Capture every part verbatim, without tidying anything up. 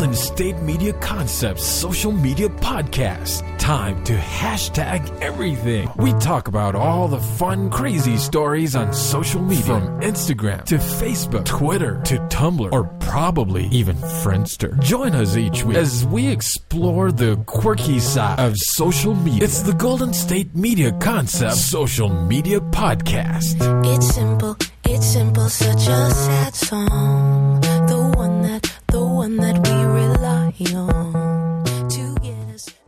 Golden State Media Concepts social media podcast. Time to hashtag everything. We talk about all the fun, crazy stories on social media. From Instagram to Facebook, Twitter to Tumblr, or probably even Friendster. Join us each week as we explore the quirky side of social media. It's the Golden State Media Concepts social media podcast. It's simple, it's simple, such a sad song. The one that, the one that we rely on to get us to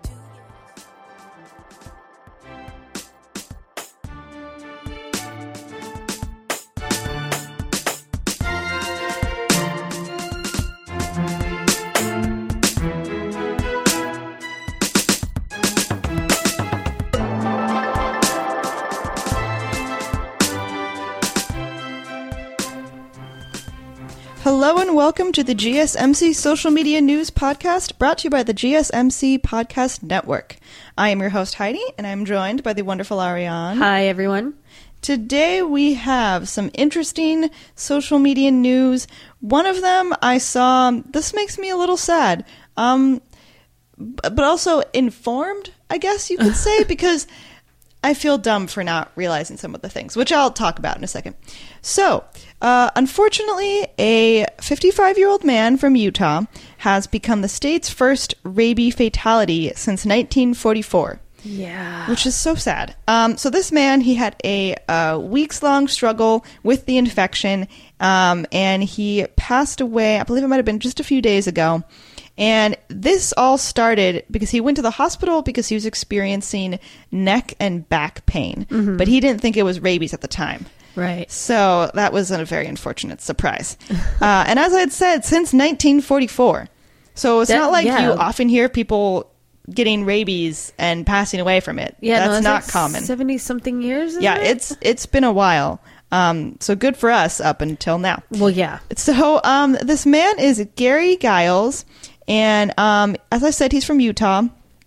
Hello and welcome to the G S M C Social Media News Podcast, brought to you by the G S M C Podcast Network. I am your host, Heidi, and I'm joined by the wonderful Ariane. Hi, everyone. Today we have some interesting social media news. One of them I saw, this makes me a little sad, um, but also informed, I guess you could say, because I feel dumb for not realizing some of the things, which I'll talk about in a second. So, uh, unfortunately, a fifty-five-year-old man from Utah has become the state's first rabies fatality since nineteen forty-four. Yeah. Which is so sad. Um, so this man, he had a uh, weeks-long struggle with the infection, um, and he passed away, I believe it might have been just a few days ago. And this all started because he went to the hospital because he was experiencing neck and back pain. Mm-hmm. But he didn't think it was rabies at the time. Right. So that was a very unfortunate surprise. uh, and as I had said, since nineteen forty-four. So it's that, not like yeah. you often hear people getting rabies and passing away from it. Yeah, that's no, not like common. seventy-something years, Yeah, it? it's it's been a while. Um, so good for us up until now. Well, yeah. So um, this man is Gary Giles. And um, as I said, he's from Utah.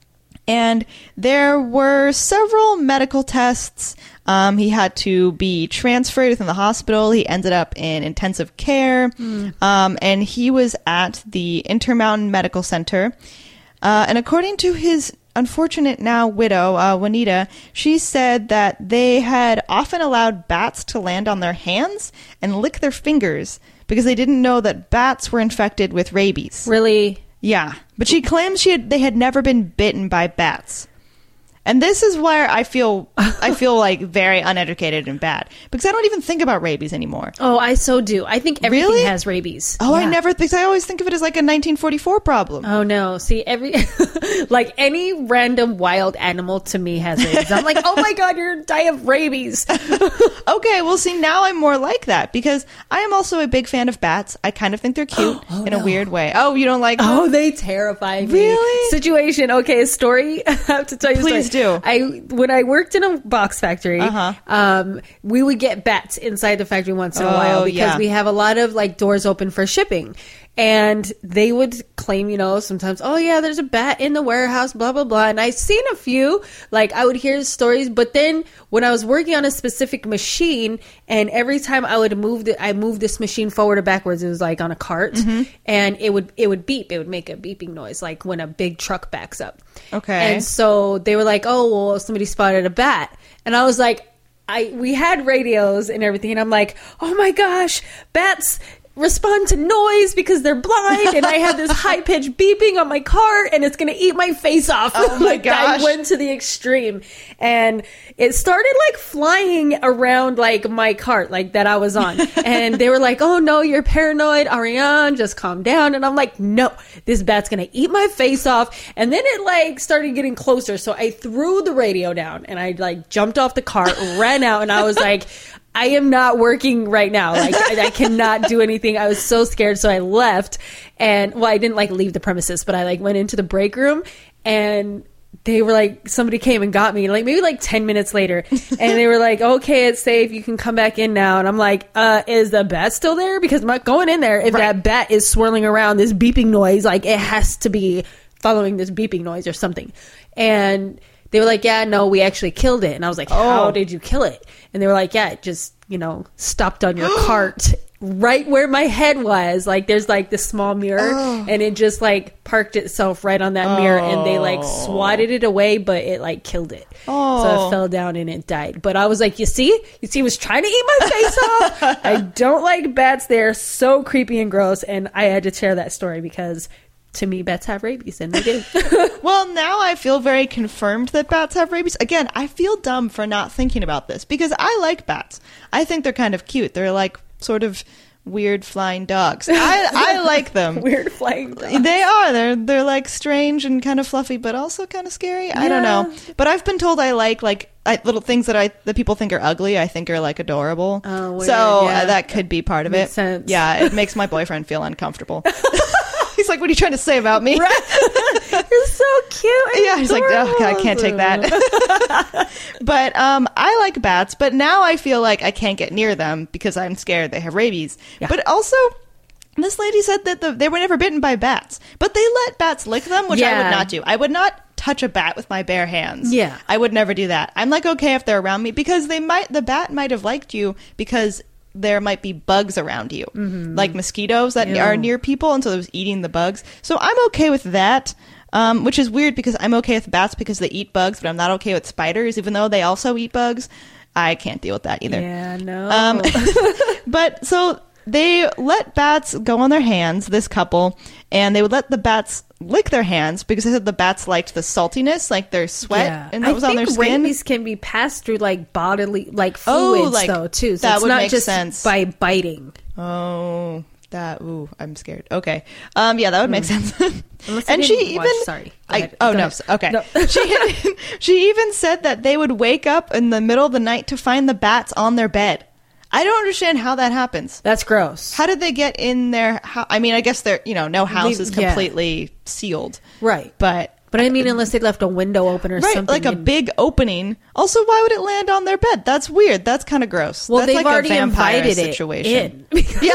And there were several medical tests. Um, he had to be transferred within the hospital. He ended up in intensive care. Mm. Um, and he was at the Intermountain Medical Center. Uh, and according to his unfortunate now widow, uh, Juanita, she said that they had often allowed bats to land on their hands and lick their fingers because they didn't know that bats were infected with rabies. Really? Yeah, but she claims she had, they had never been bitten by bats. And this is where I feel I feel like very uneducated and bad because I don't even think about rabies anymore. Oh, I so do. I think everything really? has rabies. Oh, yeah. I never think. I always think of it as like a nineteen forty-four problem. Oh no! See, every like any random wild animal to me has rabies. I'm like, oh my god, you're gonna die of rabies. Okay, well, see, now I'm more like that because I am also a big fan of bats. I kind of think they're cute oh, in no. a weird way. Oh, you don't like them? Oh, they terrify me. Really? Situation. Okay, a story. I have to tell you. Please a story. do. I when I worked in a box factory, uh-huh. um, we would get bats inside the factory once in a oh, while because yeah. we have a lot of like doors open for shipping. And they would claim, you know, sometimes, oh yeah, there's a bat in the warehouse, blah, blah, blah. And I've seen a few, like I would hear stories, but then when I was working on a specific machine and every time I would move the, I moved this machine forward or backwards, it was like on a cart mm-hmm. and it would, it would beep. It would make a beeping noise, like when a big truck backs up. Okay. And so they were like, oh, well, somebody spotted a bat. And I was like, I, we had radios and everything. And I'm like, oh my gosh, bats respond to noise because they're blind, and I had this high-pitched beeping on my cart, and it's going to eat my face off. Oh, my like, gosh. I went to the extreme, and it started, like, flying around, like, my cart, like, that I was on, and they were like, oh, no, you're paranoid, Ariane, just calm down, and I'm like, no, this bat's going to eat my face off, and then it, like, started getting closer, so I threw the radio down, and I, like, jumped off the cart, ran out, and I was like, I am not working right now. Like, I, I cannot do anything. I was so scared. So I left and, well, I didn't like leave the premises, but I like went into the break room and they were like, somebody came and got me like maybe like ten minutes later. And they were like, okay, it's safe. You can come back in now. And I'm like, uh, is the bat still there? Because I'm not going in there. If right. that bat is swirling around this beeping noise, like it has to be following this beeping noise or something. And they were like, yeah, no, we actually killed it. And I was like, how oh. did you kill it? And they were like, yeah, it just, you know, stopped on your cart right where my head was. Like there's like this small mirror oh. and it just like parked itself right on that oh. mirror, and they like swatted it away, but it like killed it. Oh. So it fell down and it died. But I was like, you see? You see, it was trying to eat my face off. I don't like bats. They're so creepy and gross, and I had to share that story because to me, bats have rabies, and they do. Well, now I feel very confirmed that bats have rabies. Again, I feel dumb for not thinking about this because I like bats. I think they're kind of cute. They're like sort of weird flying dogs. I, I like them. Weird flying dogs. They are. They're they're like strange and kind of fluffy, but also kind of scary. Yeah. I don't know. But I've been told I like like I, little things that I that people think are ugly. I think are like adorable. Oh, weird. So yeah. uh, that could be part of makes it. Sense. Yeah, it makes my boyfriend feel uncomfortable. He's like, "What are you trying to say about me?" Right. You're so cute. Yeah, he's like, "Oh, God, I can't take that." But um, I like bats, but now I feel like I can't get near them because I'm scared they have rabies. Yeah. But also, this lady said that the, they were never bitten by bats, but they let bats lick them, which yeah. I would not do. I would not touch a bat with my bare hands. Yeah, I would never do that. I'm like, okay if they're around me because they might. The bat might have liked you because there might be bugs around you, mm-hmm. like mosquitoes that Ew. Are near people, and so it was eating the bugs. So I'm okay with that, um, which is weird because I'm okay with bats because they eat bugs, but I'm not okay with spiders, even though they also eat bugs. I can't deal with that either. Yeah, no. Um, but so they let bats go on their hands, this couple, and they would let the bats lick their hands because they said the bats liked the saltiness, like their sweat, yeah. and that I was on their skin. I think rabies can be passed through like bodily, like fluids, oh, like, though too. So that it's would not make just sense. by biting. Oh, that. Ooh, I'm scared. Okay. Um. Yeah, that would make mm. sense. And she even. Watch, sorry. I, oh no. Ahead. Okay. No. she she even said that they would wake up in the middle of the night to find the bats on their bed. I don't understand how that happens. That's gross. How did they get in there? How, I mean, I guess they're, you know, no house is completely yeah. sealed. Right. But But I mean, unless they left a window open or right, something. Like a and... big opening. Also, why would it land on their bed? That's weird. That's kind of gross. Well, That's they've like already a vampire invited situation. it in. Yeah.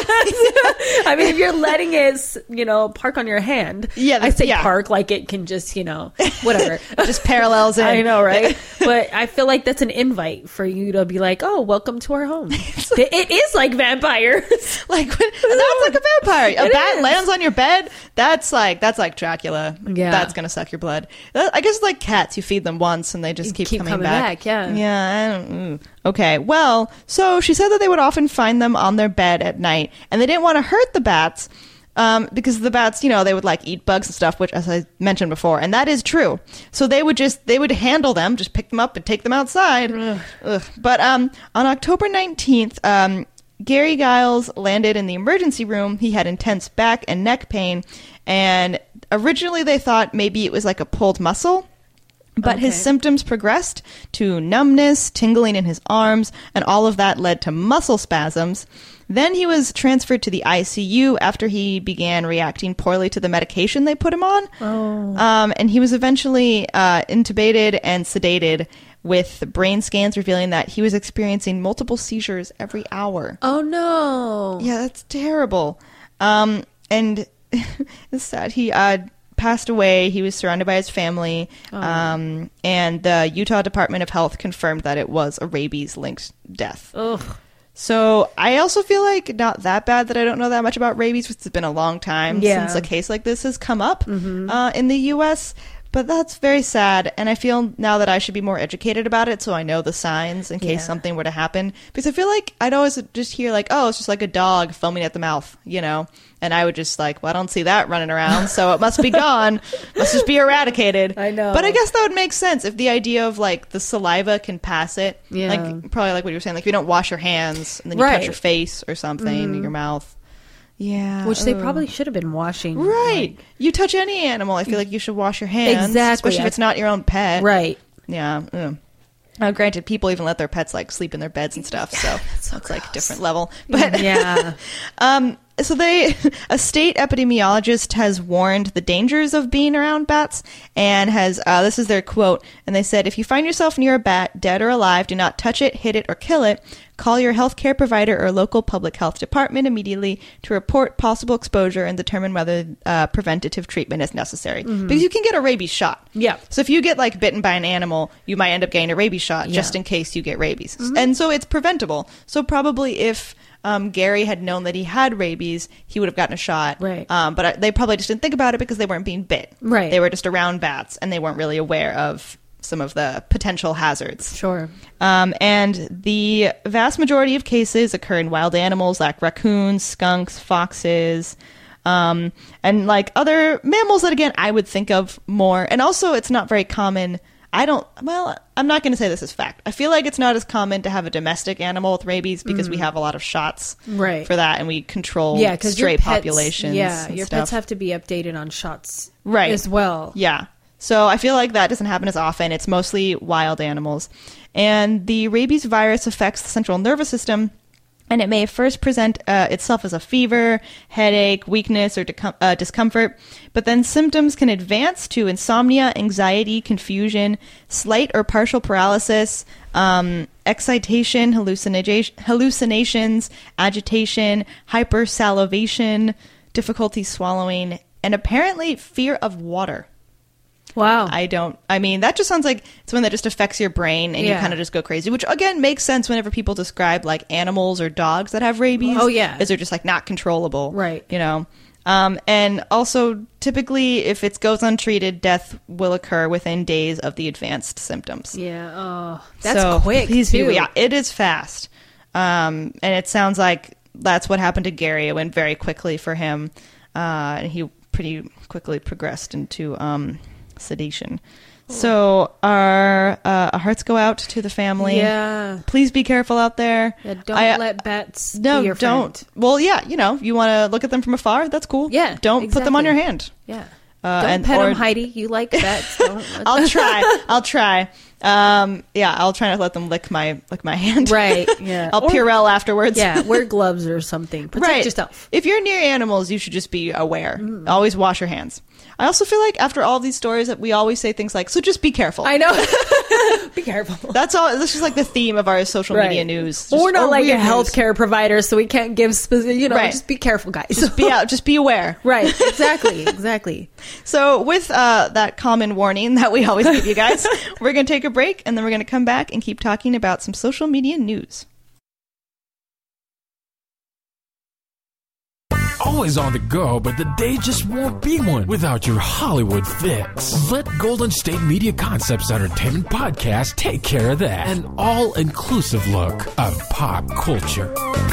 I mean, if you're letting it, you know, park on your hand. Yeah, I say yeah. park like it can just, you know, whatever. Just parallels in. I know, right? But I feel like that's an invite for you to be like, oh, welcome to our home. Like, it is like vampires. Like, when, that's like a vampire. A it bat is. lands on your bed. That's like, that's like Dracula. Yeah. That's going to suck your blood. I guess it's like cats. You feed them once and they just keep, keep coming, coming back. back. Yeah. Yeah. I don't, mm. Okay. Well, so she said that they would often find them on their bed at night, and they didn't want to hurt the bats um, because the bats, you know, they would like eat bugs and stuff, which, as I mentioned before, and that is true. So they would just they would handle them, just pick them up and take them outside. Ugh. Ugh. But um, on October nineteenth, um, Gary Giles landed in the emergency room. He had intense back and neck pain, and originally they thought maybe it was like a pulled muscle. But okay. his symptoms progressed to numbness, tingling in his arms, and all of that led to muscle spasms. Then he was transferred to the I C U after he began reacting poorly to the medication they put him on. Oh. Um, and he was eventually uh, intubated and sedated, with brain scans revealing that he was experiencing multiple seizures every hour. Oh, no. Yeah, that's terrible. Um, and it's sad. He... Uh, passed away. He was surrounded by his family, oh. um, and the Utah Department of Health confirmed that it was a rabies-linked death. Ugh. So I also feel like not that bad that I don't know that much about rabies, which has been a long time yeah. since a case like this has come up mm-hmm. uh, in the U S, but that's very sad, and I feel now that I should be more educated about it so I know the signs in case yeah. something were to happen. Because I feel like I'd always just hear like, oh, it's just like a dog foaming at the mouth, you know? And I would just like, well, I don't see that running around, so it must be gone. Must just be eradicated. I know. But I guess that would make sense if the idea of like the saliva can pass it. Yeah. Like probably like what you were saying, like if you don't wash your hands and then you right. touch your face or something, mm-hmm. your mouth. Yeah. Which they probably should have been washing. Right. Like... You touch any animal, I feel like you should wash your hands. Exactly. Especially if it's not your own pet. Right. Yeah. Ugh. Now, granted, people even let their pets like sleep in their beds and stuff, so so that's like a different level. But yeah. um, so they, a state epidemiologist has warned the dangers of being around bats, and has uh, this is their quote, and they said, "If you find yourself near a bat, dead or alive, do not touch it, hit it, or kill it. Call your healthcare provider or local public health department immediately to report possible exposure and determine whether uh, preventative treatment is necessary." Mm-hmm. Because you can get a rabies shot. Yeah. So if you get like bitten by an animal, you might end up getting a rabies shot yeah. just in case you get rabies. Mm-hmm. And so it's preventable. So probably if um, Gary had known that he had rabies, he would have gotten a shot. Right. Um, but uh, they probably just didn't think about it because they weren't being bit. Right. They were just around bats, and they weren't really aware of some of the potential hazards. Sure. Um, and the vast majority of cases occur in wild animals like raccoons, skunks, foxes, um, and like other mammals that, again, I would think of more. And also, it's not very common. I don't, well, I'm not going to say this is fact. I feel like it's not as common to have a domestic animal with rabies because mm. we have a lot of shots right. for that, and we control yeah, stray your pets, populations. Yeah, and your stuff. pets have to be updated on shots right. as well. Yeah. So I feel like that doesn't happen as often. It's mostly wild animals. And the rabies virus affects the central nervous system, and it may first present uh, itself as a fever, headache, weakness, or decom- uh, discomfort. But then symptoms can advance to insomnia, anxiety, confusion, slight or partial paralysis, um, excitation, hallucination, hallucinations, agitation, hypersalivation, difficulty swallowing, and apparently fear of water. Wow. I don't, I mean, that just sounds like something that just affects your brain and yeah. you kind of just go crazy, which again makes sense whenever people describe like animals or dogs that have rabies. Oh, yeah. Because they're just like not controllable. Right. You know? Um, and also typically if it goes untreated, death will occur within days of the advanced symptoms. Yeah. Oh, that's so quick. Please too. be, yeah, it is fast. Um, and it sounds like that's what happened to Gary. It went very quickly for him. Uh, and he pretty quickly progressed into, um, sedation. So our uh, our hearts go out to the family. Yeah. Please be careful out there. Yeah, don't I, let bats no, be your don't. friend. Well, yeah, you know, you want to look at them from afar. That's cool. Yeah, Don't exactly. put them on your hand. Yeah. Uh, don't and, pet or, them, Heidi. You like bats. Don't let I'll try. I'll try. Um, yeah, I'll try not to let them lick my lick my hand. Right. Yeah. I'll Or- Purell afterwards. Yeah. Wear gloves or something. Protect Right. yourself. If you're near animals, you should just be aware. Mm. Always wash your hands. I also feel like after all these stories that we always say things like, so just be careful. I know. Be careful. That's all. That's just like the theme of our social Right. media news. Just, Well, we're not or like a weird news. healthcare provider, so we can't give specific, you know, Right. just be careful, guys. Just be out. Just be aware. Right. Exactly. Exactly. So with uh, that common warning that we always give you guys, we're going to take a break, and then we're going to come back and keep talking about some social media news. Always on the go, but the day just won't be one without your Hollywood fix. Let Golden State Media Concepts Entertainment Podcast take care of that. An all-inclusive look of pop culture.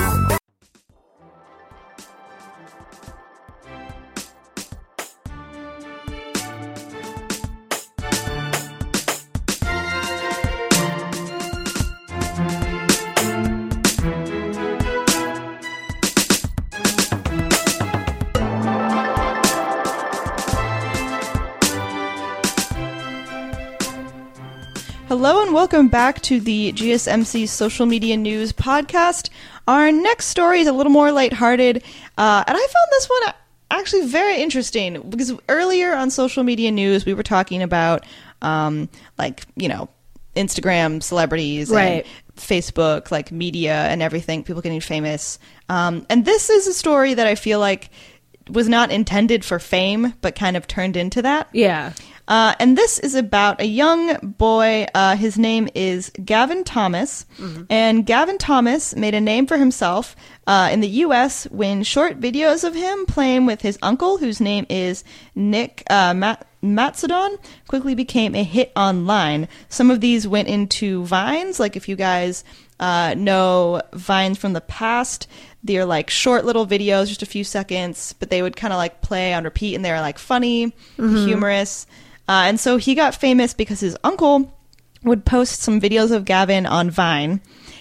Hello and welcome back to the G S M C Social Media News podcast. Our next story is a little more lighthearted, uh, and I found this one actually very interesting because earlier on social media news we were talking about, um, like, you know, Instagram celebrities, right. and Facebook, like media and everything, people getting famous. Um, and this is a story that I feel like was not intended for fame, but kind of turned into that. Yeah. Uh, and this is about a young boy. Uh, his name is Gavin Thomas. Mm-hmm. And Gavin Thomas made a name for himself uh, in the U S when short videos of him playing with his uncle, whose name is Nick uh, Mat- Matsudon, quickly became a hit online. Some of these went into Vines. Like if you guys uh, know Vines from the past, they're like short little videos, just a few seconds, but they would kind of like play on repeat, and they were like funny, mm-hmm. humorous. Uh, and so he got famous because his uncle would post some videos of Gavin on Vine,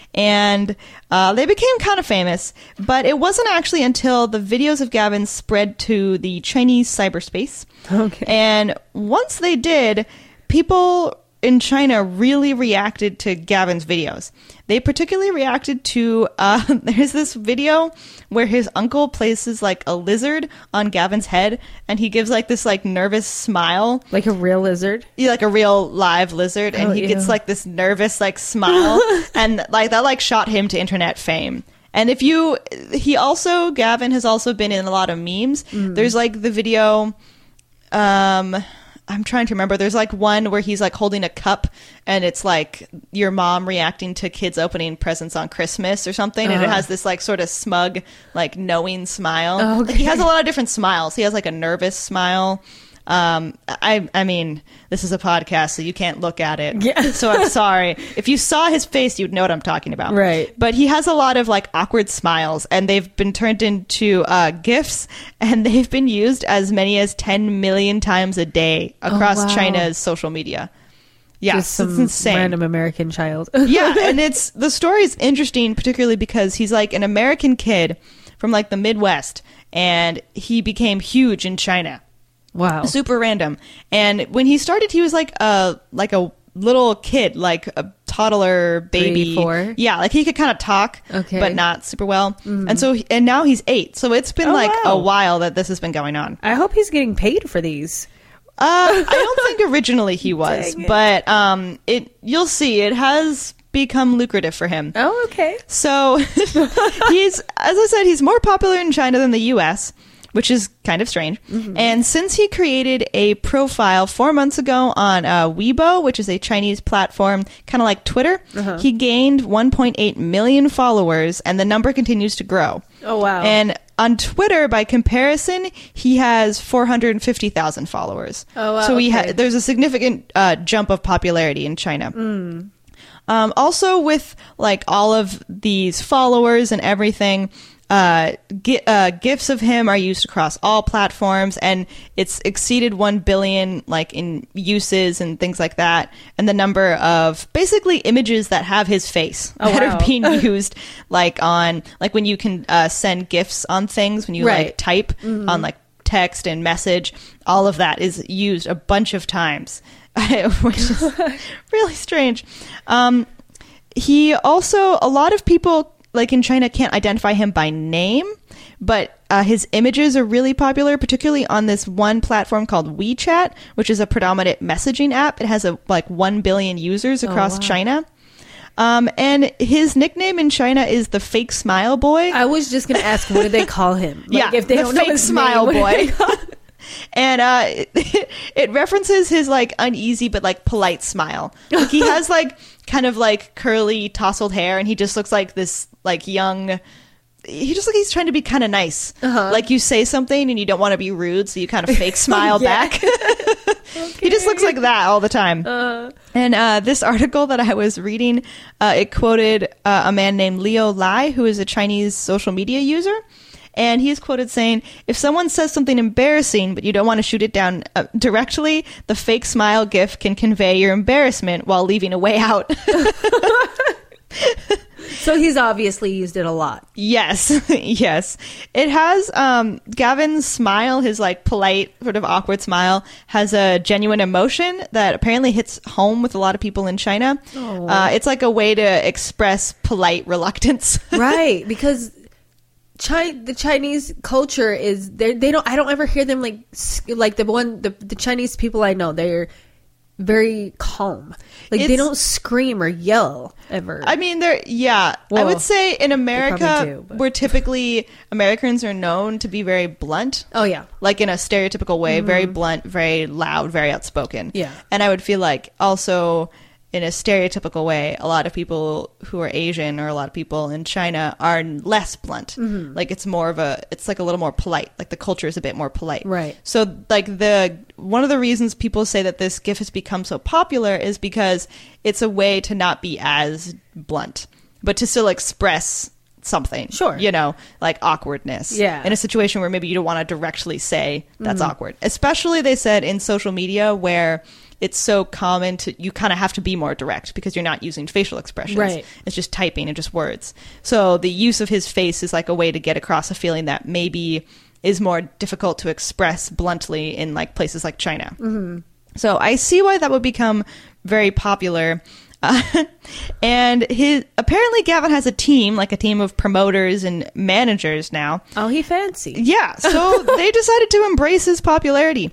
and uh, they became kind of famous. But it wasn't actually until the videos of Gavin spread to the Chinese cyberspace. Okay. And once they did, people in China really reacted to Gavin's videos. They particularly reacted to, uh, there's this video where his uncle places like a lizard on Gavin's head, and he gives like this like nervous smile. Like a real lizard? Yeah, like a real live lizard, and Oh, he ew. gets like this nervous like smile, and like that like shot him to internet fame. And if you, he also, Gavin has also been in a lot of memes. Mm. There's like the video, um, I'm trying to remember. There's like one where he's like holding a cup and it's like your mom reacting to kids opening presents on Christmas or something. Uh-huh. And it has this like sort of smug, like knowing smile. Oh, okay. Like, he has a lot of different smiles. He has like a nervous smile. Um, I, I mean, this is a podcast, so you can't look at it. Yeah. So I'm sorry. If you saw his face, you'd know what I'm talking about. Right. But he has a lot of like awkward smiles, and they've been turned into uh, GIFs, and they've been used as many as ten million times a day across oh, wow. China's social media. Yeah, Just some it's insane. Random American child. Yeah, and it's the story is interesting, particularly because he's like an American kid from like the Midwest, and he became huge in China. Wow. Super random. And when he started, he was like a like a little kid, like a toddler baby. Three, four? Yeah, like he could kind of talk, Okay. but not super well. Mm-hmm. And so, and now he's eight. So it's been Oh, like wow. a while that this has been going on. I hope he's getting paid for these. Uh, I don't think originally he was, Dang it. but um, it you'll see it has become lucrative for him. Oh, okay. So he's, as I said, he's more popular in China than the U S, which is kind of strange. Mm-hmm. And since he created a profile four months ago on uh, Weibo, which is a Chinese platform, kind of like Twitter, uh-huh. he gained one point eight million followers, and the number continues to grow. Oh, wow. And on Twitter, by comparison, he has four hundred fifty thousand followers. Oh, wow. So he okay. ha- there's a significant uh, jump of popularity in China. Mm. Um, also, with like all of these followers and everything, uh, gi- uh, GIFs of him are used across all platforms, and it's exceeded one billion like in uses and things like that. And the number of basically images that have his face Oh, that wow. are being used, like on like when you can uh, send GIFs on things when you Right. like type Mm-hmm. on like text and message, all of that is used a bunch of times. Which is really strange. Um, he also, a lot of people like in China can't identify him by name, but uh, his images are really popular, particularly on this one platform called WeChat, which is a predominant messaging app. It has a, like one billion users across wow. China. Um, and his nickname in China is the Fake Smile Boy. I was just going to ask, what do they call him? Like, Yeah, if they the don't know Fake his Smile name, what do Boy. they call him? And uh, it, it references his like uneasy but like polite smile. Like, he has like kind of like curly tousled hair, and he just looks like this like young. He just like he's trying to be kind of nice. Uh-huh. Like you say something and you don't want to be rude, so you kind of fake smile Yeah. back. He just looks like that all the time. Uh, And uh, this article that I was reading, uh, it quoted uh, a man named Leo Lai, who is a Chinese social media user. And he is quoted saying, if someone says something embarrassing, but you don't want to shoot it down uh, directly, the fake smile gif can convey your embarrassment while leaving a way out. so he's obviously used it a lot. Yes, yes. It has, um, Gavin's smile, his like polite, sort of awkward smile, has a genuine emotion that apparently hits home with a lot of people in China. Oh. Uh, it's like a way to express polite reluctance. Right, because Chi- the Chinese culture is they they don't I don't ever hear them like like the one the, the Chinese people I know, they're very calm. Like they It's- don't scream or yell ever. I mean, they're, yeah. I Well, would say in America, probably do, but- we're typically, Americans are known to be very blunt. oh yeah. Like in a stereotypical way, very blunt, very loud, very outspoken. Yeah. And I would feel like also in a stereotypical way, a lot of people who are Asian or a lot of people in China are less blunt. Mm-hmm. Like it's more of a, it's like a little more polite. Like the culture is a bit more polite. Right. So like the, one of the reasons people say that this GIF has become so popular is because it's a way to not be as blunt, but to still express something. Sure. You know, like awkwardness. Yeah. In a situation where maybe you don't want to directly say that's awkward. Especially, they said, in social media where it's so common to, you kind of have to be more direct because you're not using facial expressions. Right. It's just typing and just words. So the use of his face is like a way to get across a feeling that maybe is more difficult to express bluntly in like places like China. Mm-hmm. So I see why that would become very popular. Uh, and his apparently Gavin has a team, like a team of promoters and managers now. Oh, he fancy. Yeah, so they decided to embrace his popularity.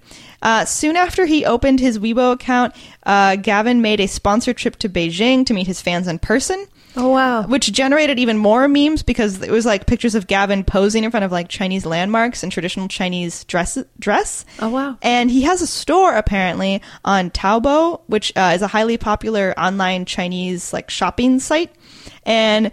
Uh, soon after he opened his Weibo account, uh, Gavin made a sponsored trip to Beijing to meet his fans in person. Oh, wow. Which generated even more memes because it was like pictures of Gavin posing in front of like Chinese landmarks in traditional Chinese dress. dress. Oh, wow. And he has a store apparently on Taobao, which uh, is a highly popular online Chinese like shopping site. And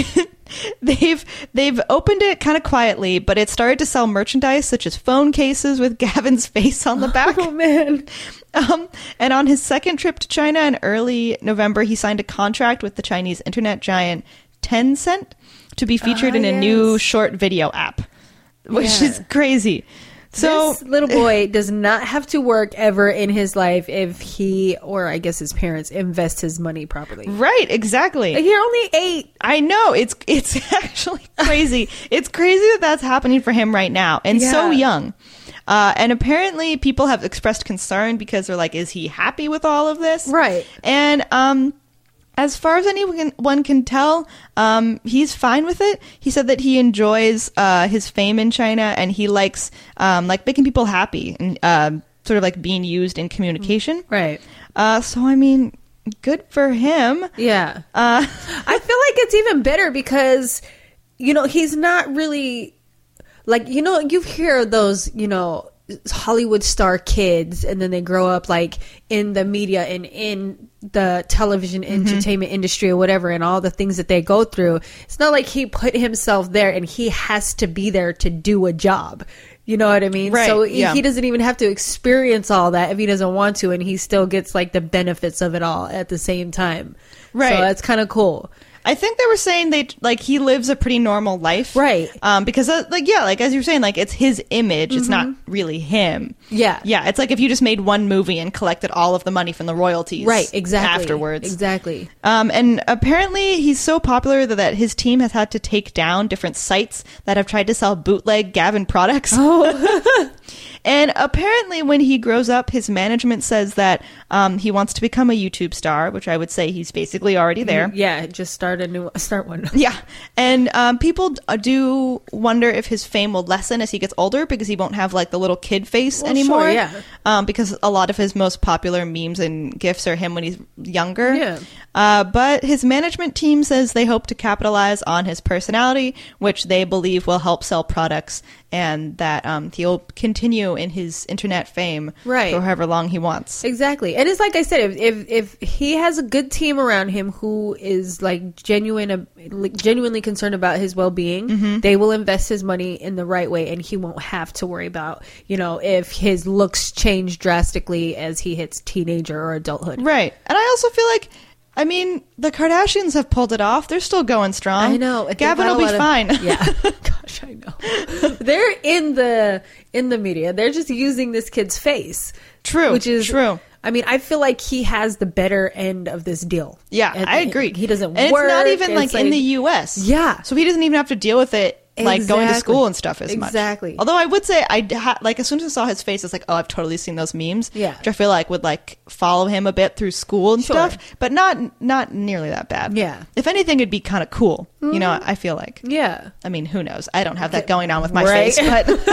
they've they've opened it kind of quietly, but it started to sell merchandise such as phone cases with Gavin's face on the back. Oh, man. Um, and on his second trip to China in early November, he signed a contract with the Chinese internet giant Tencent to be featured Ah, in a yes. new short video app, which Yeah. is crazy. So this little boy does not have to work ever in his life if he, or I guess his parents, invest his money properly. right, exactly. Like, you're only eight. I know it's it's actually crazy. It's crazy that that's happening for him right now and so Yeah. young. Uh, and apparently, people have expressed concern because they're like, "Is he happy with all of this?" Right. And um, as far as anyone one can tell, um, he's fine with it. He said that he enjoys uh, his fame in China and he likes um, like making people happy and uh, sort of like being used in communication. Right. Uh, so I mean, good for him. Yeah. Uh, I feel like it's even better because, you know, he's not really like, you know, you hear those, you know, Hollywood star kids and then they grow up like in the media and in the television entertainment industry or whatever and all the things that they go through. It's not like he put himself there and he has to be there to do a job. You know what I mean? Right, So yeah. he doesn't even have to experience all that if he doesn't want to, and he still gets like the benefits of it all at the same time. Right. So that's kind of cool. I think they were saying they like he lives a pretty normal life, Right. Um, because uh, like yeah, like as you were saying, like it's his image. It's not really him. Yeah. yeah. It's like if you just made one movie and collected all of the money from the royalties, Right, exactly. afterwards. Exactly. Um, and apparently he's so popular that, that his team has had to take down different sites that have tried to sell bootleg Gavin products. Oh. And apparently when he grows up, his management says that um, he wants to become a YouTube star, which I would say he's basically already there. Yeah, just start a new start one. Yeah. And um, people d- do wonder if his fame will lessen as he gets older because he won't have like the little kid face Well, anymore. sure, yeah. Um, because a lot of his most popular memes and gifs are him when he's younger. Yeah. Uh, but his management team says they hope to capitalize on his personality, which they believe will help sell products and that um, he'll continue in his internet fame Right. for however long he wants. Exactly. And it's like I said, if, if if he has a good team around him who is like genuine like, genuinely concerned about his well-being, Mm-hmm. they will invest his money in the right way and he won't have to worry about, you know, if his looks change drastically as he hits teenager or adulthood. Right. And I also feel like, I mean, the Kardashians have pulled it off. They're still going strong. I know. They've Gavin got will a be lot of- fine. Yeah. Gosh, I know. They're in the in the media. They're just using this kid's face. True, Which is true. I mean, I feel like he has the better end of this deal. Yeah, And I agree. He doesn't and work. it's not even like, It's in the U S. Yeah. So he doesn't even have to deal with it like going to Exactly. school and stuff as much. Exactly. Although I would say I d- ha- like as soon as I saw his face, it's like, oh, I've totally seen those memes. Yeah. Which I feel like would like follow him a bit through school and Sure. stuff, but not not nearly that bad. Yeah. If anything, it'd be kind of cool. You know, I feel like. Yeah. I mean, who knows? I don't have that going on with my Right. face,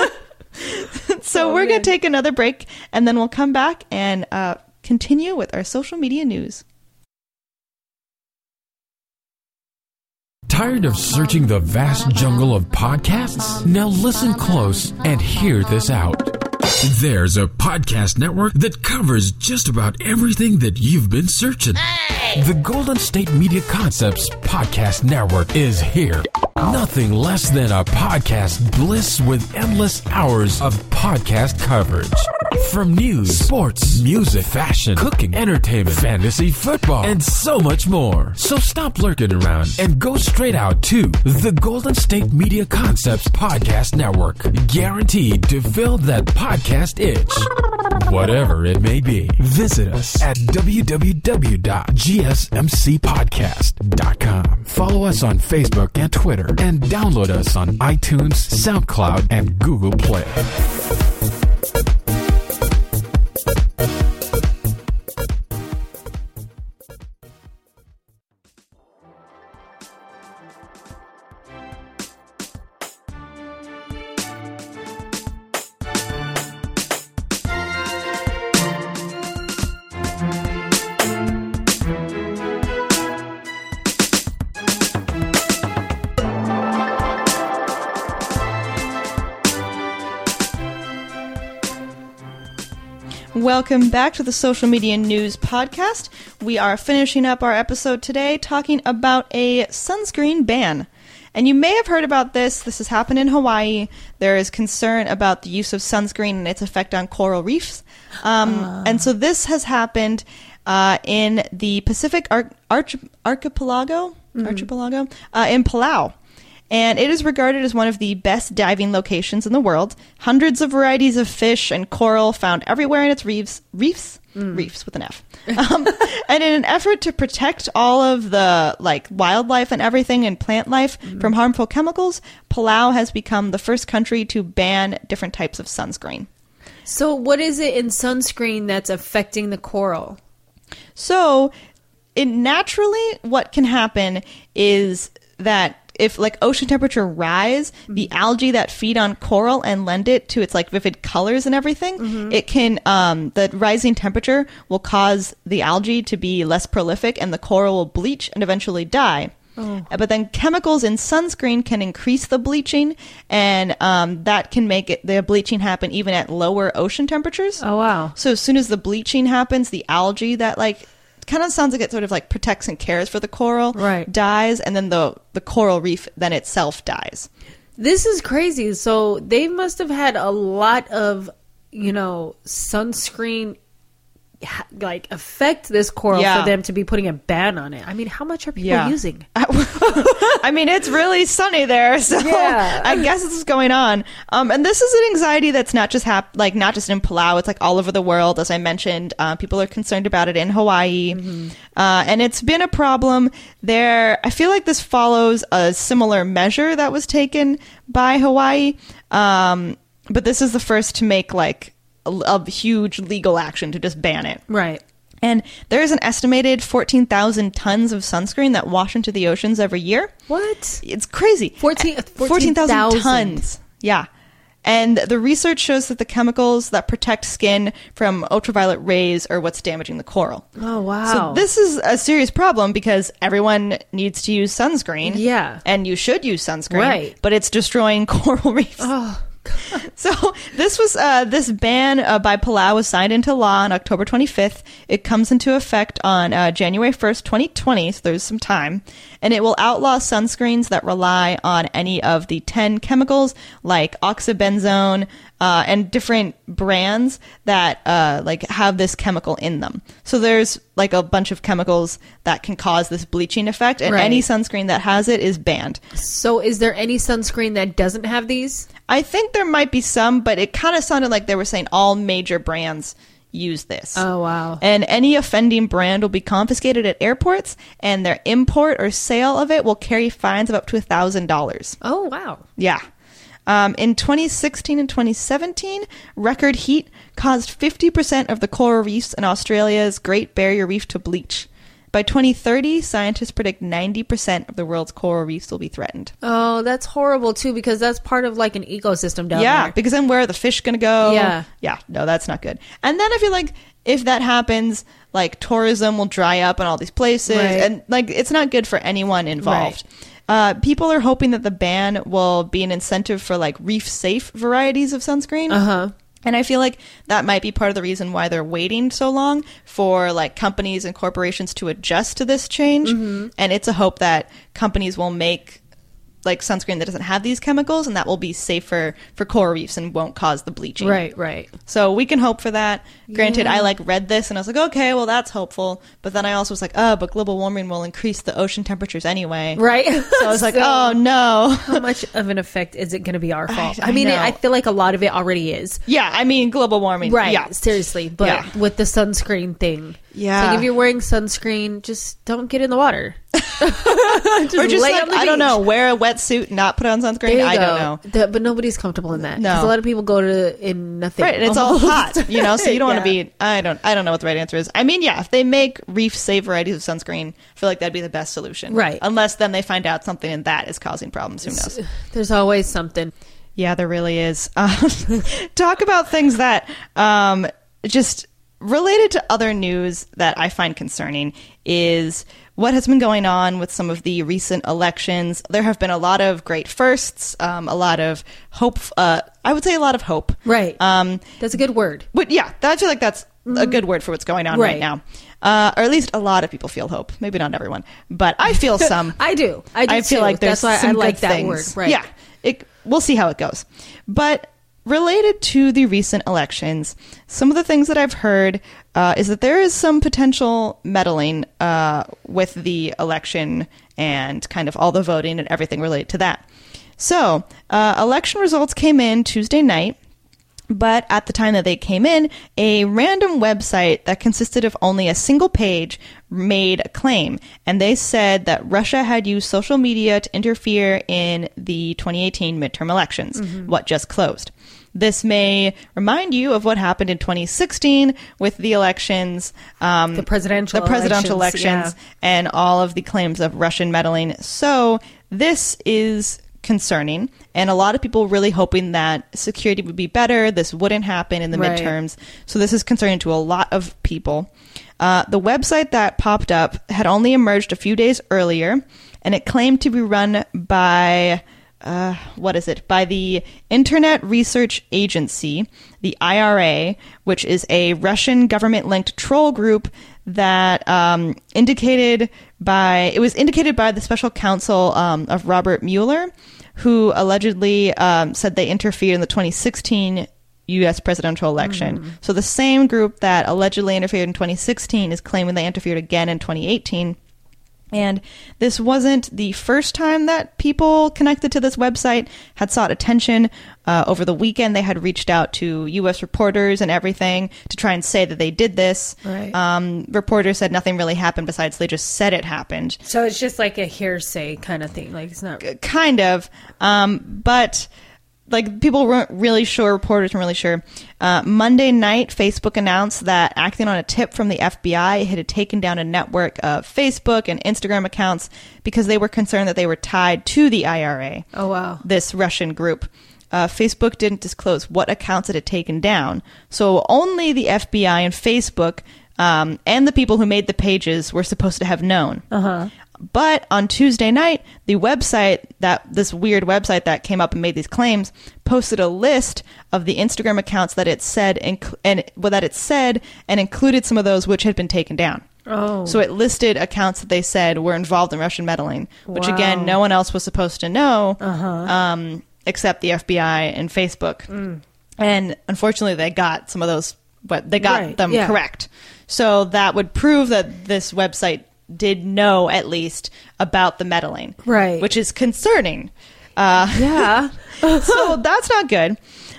but so Oh, we're man. gonna take another break and then we'll come back and uh, continue with our social media news. Tired of searching the vast jungle of podcasts? Now listen close and hear this out. There's a podcast network that covers just about everything that you've been searching. The Golden State Media Concepts Podcast Network is here. Nothing less than a podcast bliss with endless hours of podcast coverage. From news, sports, music, fashion, cooking, entertainment, fantasy, football, and so much more. So stop lurking around and go straight out to the Golden State Media Concepts Podcast Network. Guaranteed to fill that podcast itch. Whatever it may be. Visit us at w w w dot g s m c podcast dot com. Follow us on Facebook and Twitter, and download us on iTunes, SoundCloud, and Google Play. Welcome back to the Social Media News Podcast. We are finishing up our episode today talking about a sunscreen ban. And you may have heard about this. This has happened in Hawaii. There is concern about the use of sunscreen and its effect on coral reefs. Um, uh. And so this has happened uh, in the Pacific Ar- Arch- Archipelago, mm-hmm. Archipelago uh, in Palau. And it is regarded as one of the best diving locations in the world. Hundreds of varieties of fish and coral found everywhere in its reefs. Reefs? Mm. Reefs with an F. Um, and in an effort to protect all of the like wildlife and everything and plant life mm. from harmful chemicals, Palau has become the first country to ban different types of sunscreen. So what is it in sunscreen that's affecting the coral? So it naturally, what can happen is that if like ocean temperature rise, mm-hmm. the algae that feed on coral and lend it to its like vivid colors and everything, mm-hmm. it can, um, the rising temperature will cause the algae to be less prolific and the coral will bleach and eventually die. Oh. But then chemicals in sunscreen can increase the bleaching, and um, that can make it the bleaching happen even at lower ocean temperatures. Oh, wow. So as soon as the bleaching happens, the algae that like kind of sounds like it sort of like protects and cares for the coral right. dies, and then the the coral reef then itself dies. This is crazy. So they must have had a lot of, you know, sunscreen like affect this coral yeah. for them to be putting a ban on it. I mean, how much are people yeah. using? I mean, it's really sunny there, so yeah. I guess this is going on. Um, and this is an anxiety that's not just hap- like not just in Palau. It's like all over the world. As I mentioned, uh, people are concerned about it in Hawaii, mm-hmm. uh, and it's been a problem there. I feel like this follows a similar measure that was taken by Hawaii, um, but this is the first to make like a, a huge legal action to just ban it. Right. And there's an estimated fourteen thousand tons of sunscreen that wash into the oceans every year. What? It's crazy. fourteen fourteen thousand tons. Yeah. And the research shows that the chemicals that protect skin from ultraviolet rays are what's damaging the coral. Oh, wow. So this is a serious problem because everyone needs to use sunscreen. Yeah. And you should use sunscreen. Right. But it's destroying coral reefs. Oh, God. So this was uh, this ban uh, by Palau was signed into law on October twenty-fifth. It comes into effect on uh, January first, twenty twenty, so there's some time. And it will outlaw sunscreens that rely on any of the ten chemicals like oxybenzone uh, and different brands that uh, like have this chemical in them. So there's like a bunch of chemicals that can cause this bleaching effect, and right. any sunscreen that has it is banned. So is there any sunscreen that doesn't have these? I think there might be some, but it kind of sounded like they were saying all major brands use this. Oh, wow. And any offending brand will be confiscated at airports, and their import or sale of it will carry fines of up to one thousand dollars. Oh, wow. Yeah. Um, in twenty sixteen and twenty seventeen, record heat caused fifty percent of the coral reefs in Australia's Great Barrier Reef to bleach. By twenty thirty, scientists predict ninety percent of the world's coral reefs will be threatened. Oh, that's horrible, too, because that's part of, like, an ecosystem down yeah, there. Yeah, because then where are the fish going to go? Yeah. Yeah, no, that's not good. And then I feel like if that happens, like, tourism will dry up in all these places. Right. And, like, it's not good for anyone involved. Right. Uh, people are hoping that the ban will be an incentive for, like, reef-safe varieties of sunscreen. Uh-huh. And I feel like that might be part of the reason why they're waiting so long for like companies and corporations to adjust to this change. Mm-hmm. And it's a hope that companies will make like sunscreen that doesn't have these chemicals, and that will be safer for coral reefs and won't cause the bleaching. Right, right. So we can hope for that. Granted, yeah. I like read this and I was like, okay, well that's hopeful. But then I also was like, oh, but global warming will increase the ocean temperatures anyway. Right. So I was like, so, oh no. How much of an effect is it going to be our fault? I, I, I mean, know. I feel like a lot of it already is. Yeah, I mean, global warming. Right. Yeah. Seriously. But yeah. with the sunscreen thing. Yeah. Like if you're wearing sunscreen, just don't get in the water. just or just lay like, on the I beach. don't know, wear a wetsuit, not put on sunscreen. There you I go. don't know. The, but nobody's comfortable in that. No. 'Cause a lot of people go to in nothing. Right, and it's all almost. hot, you know, so you don't Yeah. want to be, I don't I don't know what the right answer is. I mean, yeah, if they make reef-safe varieties of sunscreen, I feel like that'd be the best solution. Right. Unless then they find out something and that is causing problems. Who knows? There's always something. Yeah, there really is. Um, talk about things that um, just related to other news that I find concerning is what has been going on with some of the recent elections. There have been a lot of great firsts, um, a lot of hope. Uh, I would say a lot of hope. Right. Um, that's a good word. But yeah, I feel like that's a good word for what's going on right, Right. now. Uh, or at least a lot of people feel hope. Maybe not everyone, but I feel some. I do. I do I feel too. like there's That's why some I like good that things. word. Right. Yeah. It, we'll see how it goes. But related to the recent elections, some of the things that I've heard uh, is that there is some potential meddling uh, with the election and kind of all the voting and everything related to that. So, uh, election results came in Tuesday night. But at the time that they came in, a random website that consisted of only a single page made a claim. And they said that Russia had used social media to interfere in the twenty eighteen midterm elections, mm-hmm. what just closed. This may remind you of what happened in twenty sixteen with the elections, um, The presidential the presidential elections, elections, yeah. and all of the claims of Russian meddling. So this is concerning, and a lot of people really hoping that security would be better, this wouldn't happen in the Right. midterms. So this is concerning to a lot of people. Uh, the website that popped up had only emerged a few days earlier, and it claimed to be run by uh, what is it? By the Internet Research Agency, the I R A, which is a Russian government-linked troll group that um, indicated by it was indicated by the special counsel um, of Robert Mueller, who allegedly um, said they interfered in the twenty sixteen U S presidential election. Mm. So the same group that allegedly interfered in twenty sixteen is claiming they interfered again in twenty eighteen. And this wasn't the first time that people connected to this website had sought attention. Uh, over the weekend, they had reached out to U S reporters and everything to try and say that they did this. Right. Um, reporters said nothing really happened besides they just said it happened. So it's just like a hearsay kind of thing. Like it's not Kind of. Um, but... Like, people weren't really sure, reporters weren't really sure. Uh, Monday night, Facebook announced that, acting on a tip from the F B I, it had taken down a network of Facebook and Instagram accounts because they were concerned that they were tied to the I R A. Oh, wow. This Russian group. Uh, Facebook didn't disclose what accounts it had taken down. So only the F B I and Facebook um, and the people who made the pages were supposed to have known. Uh-huh. But on Tuesday night, the website, that this weird website that came up and made these claims, posted a list of the Instagram accounts that it said inc- and well, that it said and included some of those which had been taken down. Oh. So it listed accounts that they said were involved in Russian meddling, which Wow. again, no one else was supposed to know, Uh-huh. um, except the F B I and Facebook. Mm. And unfortunately, they got some of those, but they got Right, them yeah. correct. So that would prove that this website did know at least about the meddling, Right. Which is concerning. Uh, Yeah. so that's not good.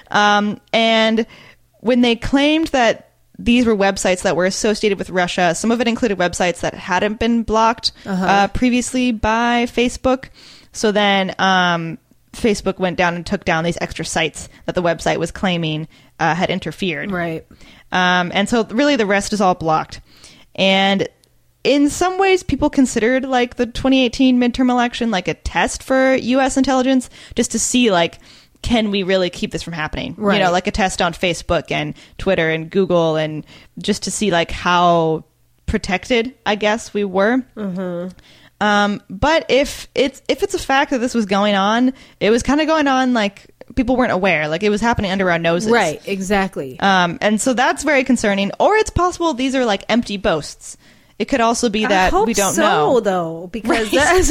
Um, and when they claimed that these were websites that were associated with Russia, some of it included websites that hadn't been blocked Uh-huh. uh, previously by Facebook. So then um, Facebook went down and took down these extra sites that the website was claiming uh, had interfered. Right. Um, and so really the rest is all blocked. And in some ways, people considered like the twenty eighteen midterm election like a test for U S intelligence, just to see like, can we really keep this from happening? Right. You know, like a test on Facebook and Twitter and Google, and just to see like how protected, I guess, we were. Mm-hmm. Um, but if it's if it's a fact that this was going on, it was kind of going on like people weren't aware, like it was happening under our noses. Right. Exactly. Um, and so that's very concerning. Or it's possible these are like empty boasts. It could also be that I hope we don't so, know. though, because Right. that's,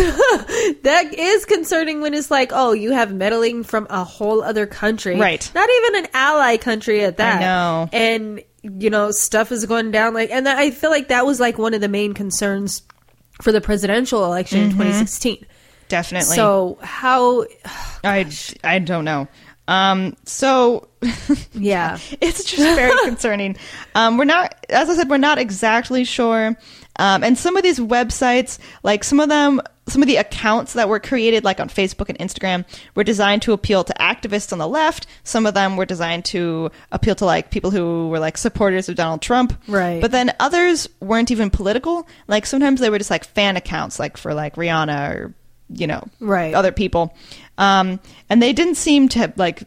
that is concerning when it's like, oh, you have meddling from a whole other country. Right. Not even an ally country at that. know. And, you know, stuff is going down. Like, and I feel like that was like one of the main concerns for the presidential election in twenty sixteen. Definitely. So how, I, I don't know. Um, so yeah. it's just very concerning. Um, we're not, as I said, we're not exactly sure. Um, and some of these websites, like some of them, some of the accounts that were created, like on Facebook and Instagram, were designed to appeal to activists on the left. Some of them were designed to appeal to like people who were like supporters of Donald Trump. Right. But then others weren't even political. Like sometimes they were just like fan accounts, like for like Rihanna or, you know, Right. other people. Um, and they didn't seem to like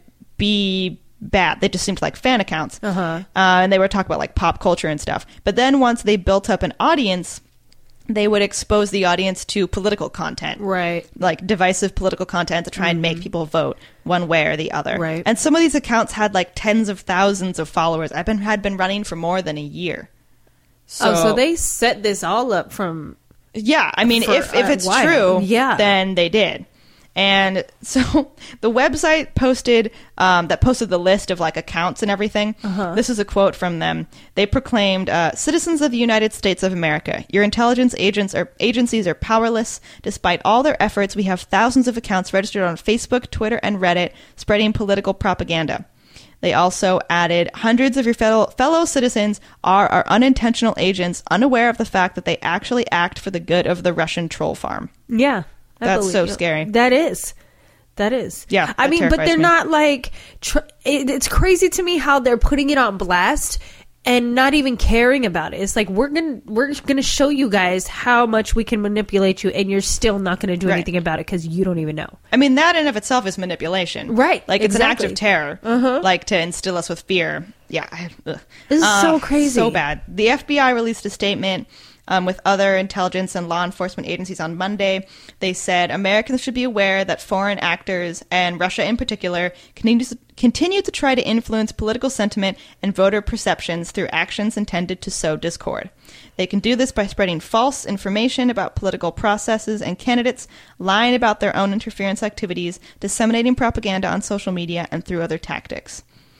be bad. They just seemed like fan accounts. Uh-huh. Uh, and they were talking about like pop culture and stuff. But then once they built up an audience, they would expose the audience to political content. Right. Like divisive political content to try and make people vote one way or the other. Right. And some of these accounts had like tens of thousands of followers. I've been had been running for more than a year. So, oh, so they set this all up from... Yeah, I mean, for if, if a it's while. true, Yeah. then they did. And so the website posted um, that posted the list of like accounts and everything. Uh-huh. This is a quote from them. They proclaimed, uh, "Citizens of the United States of America, your intelligence agents or agencies are powerless. Despite all their efforts, we have thousands of accounts registered on Facebook, Twitter, and Reddit spreading political propaganda." They also added, "Hundreds of your fellow, fellow citizens are our unintentional agents, unaware of the fact that they actually act for the good of the Russian troll farm." Yeah. I That's believe so you. scary. That is. That is. Yeah, I that mean, but terrifies they're me. not like... Tr- it, it's crazy to me how they're putting it on blast and not even caring about it. It's like, we're gonna we're gonna show you guys how much we can manipulate you, and you're still not gonna do Right. anything about it because you don't even know. I mean, that in of itself is manipulation. Right, Like, it's exactly. an act of terror. Uh-huh. Like, to instill us with fear. Yeah. I- ugh. This is so crazy. So bad. The F B I released a statement um, with other intelligence and law enforcement agencies on Monday. They said Americans should be aware that foreign actors, and Russia in particular, continue to, continue to try to influence political sentiment and voter perceptions through actions intended to sow discord. They can do this by spreading false information about political processes and candidates, lying about their own interference activities, disseminating propaganda on social media, and through other tactics.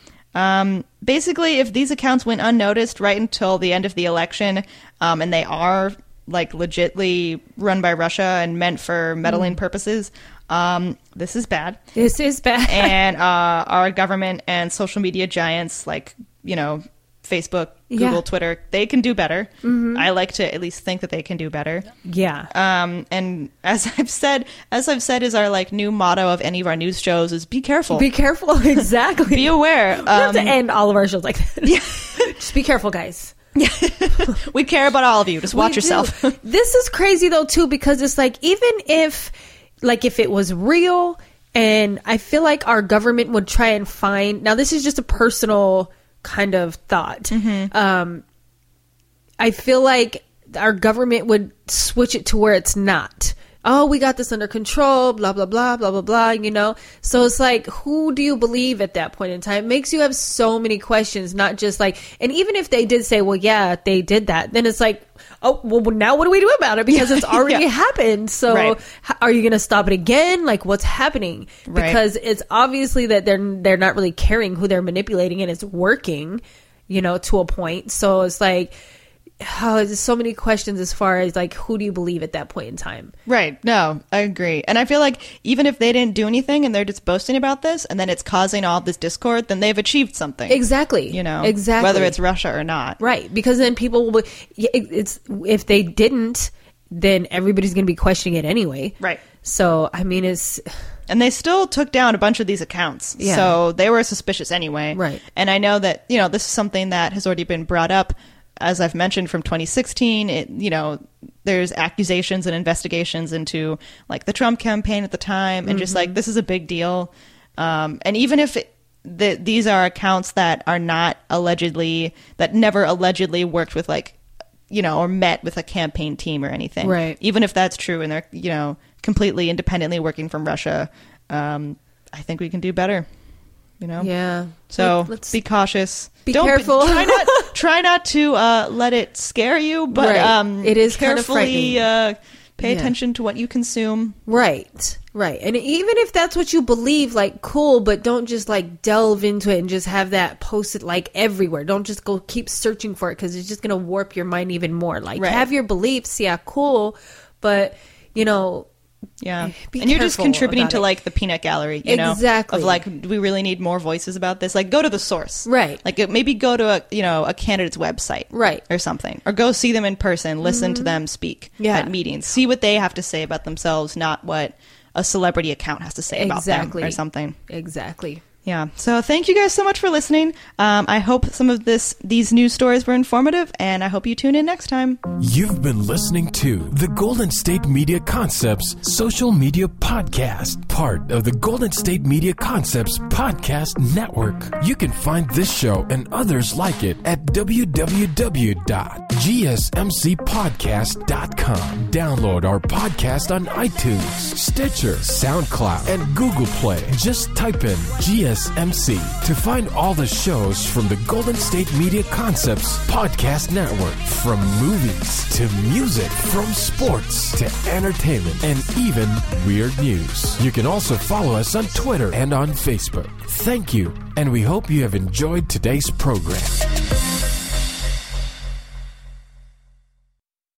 Um, basically, if these accounts went unnoticed right until the end of the election, um, and they are like legitly run by Russia and meant for meddling purposes, um, this is bad. This is bad. And uh, our government and social media giants like, you know, Facebook, Google, Yeah. Twitter, they can do better. I like to at least think that they can do better. yeah. Um, and as I've said, as I've said, is our like new motto of any of our news shows is be careful, Be careful. Exactly. be aware. We have to Um, end all of our shows like that. yeah. Just be careful, guys. We care about all of you. Just watch We yourself. do. This is crazy though too, because it's like, even if like if it was real, and I feel like our government would try and find, now this is just a personal kind of thought. Um, I feel like our government would switch it to where it's not. Oh, we got this under control, blah, blah, blah, blah, blah, blah, you know? So it's like, who do you believe at that point in time? It makes you have so many questions, not just like, and even if they did say, well, yeah, they did that, then it's like, oh, well, now what do we do about it? Because it's already Yeah. happened. So Right. h- are you going to stop it again? Like, what's happening? Right. Because it's obviously that they're, they're not really caring who they're manipulating, and it's working, you know, to a point. So it's like, oh, there's so many questions as far as like, who do you believe at that point in time? Right. No, I agree. And I feel like even if they didn't do anything and they're just boasting about this and then it's causing all this discord, then they've achieved something. Exactly. You know, exactly. whether it's Russia or not. Right, because then people will. yeah, it- It's if they didn't, then everybody's going to be questioning it anyway. Right. So I mean, it's And they still took down a bunch of these accounts. Yeah. So they were suspicious anyway. Right. And I know that, you know, this is something that has already been brought up, as I've mentioned, from twenty sixteen. It, you know, there's accusations and investigations into like the Trump campaign at the time, and Mm-hmm. just like, this is a big deal. Um, and even if it, the, these are accounts that are not allegedly, that never allegedly worked with like, you know, or met with a campaign team or anything. Right. Even if that's true and they're, you know, completely independently working from Russia, um, I think we can do better. You know? yeah. So Like, let's be cautious. be Don't careful. try not try not to uh, let it scare you, but Right. um, It is kind of carefully frightening. uh, pay Yeah. attention to what you consume. Right, right. And even if that's what you believe, like, cool, but don't just like delve into it and just have that posted like everywhere. Don't just go keep searching for it, because it's just going to warp your mind even more. Like, Right. have your beliefs, yeah, cool, but you know, Yeah, Be and you're just careful contributing about to it. like the peanut gallery, you know, Exactly. of like, do we really need more voices about this? Like, go to the source, Right. Like, it- maybe go to a you know a candidate's website, Right. or something, or go see them in person, listen to them speak Yeah. at meetings, see what they have to say about themselves, not what a celebrity account has to say about Exactly. them or something. exactly. Yeah. So thank you guys so much for listening. Um, I hope some of this these news stories were informative, and I hope you tune in next time. You've been listening to the Golden State Media Concepts Social Media Podcast, part of the Golden State Media Concepts Podcast Network. You can find this show and others like it at w w w dot g s m c podcast dot com. Download our podcast on iTunes, Stitcher, SoundCloud, and Google Play. Just type in G S M C to find all the shows from the Golden State Media Concepts Podcast Network. From movies to music, from sports to entertainment, and even weird news. You can also follow us on Twitter and on Facebook. Thank you, and we hope you have enjoyed today's program.